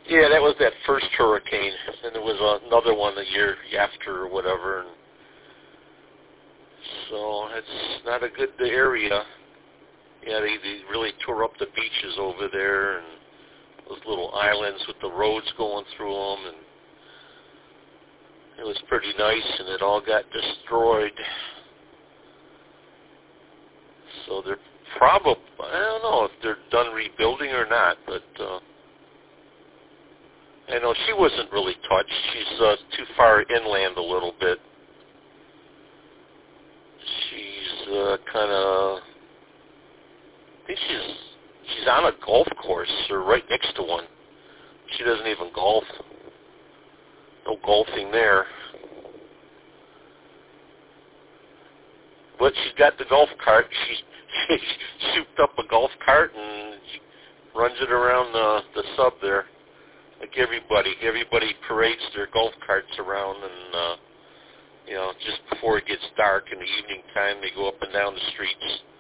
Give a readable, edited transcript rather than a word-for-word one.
Yeah, that was that first hurricane, and there was another one the year after or whatever. And so it's not a good area. Yeah, they really tore up the beaches over there, and those little islands with the roads going through them, and it was pretty nice, and it all got destroyed. So they're probably, I don't know if they're done rebuilding or not, but I know she wasn't really touched. She's too far inland a little bit. She's kind of, I think she's on a golf course or right next to one. She doesn't even golf. No golfing there. But she's got the golf cart. She souped up a golf cart and she runs it around the sub there. Like everybody parades their golf carts around, and just before it gets dark in the evening time, they go up and down the streets.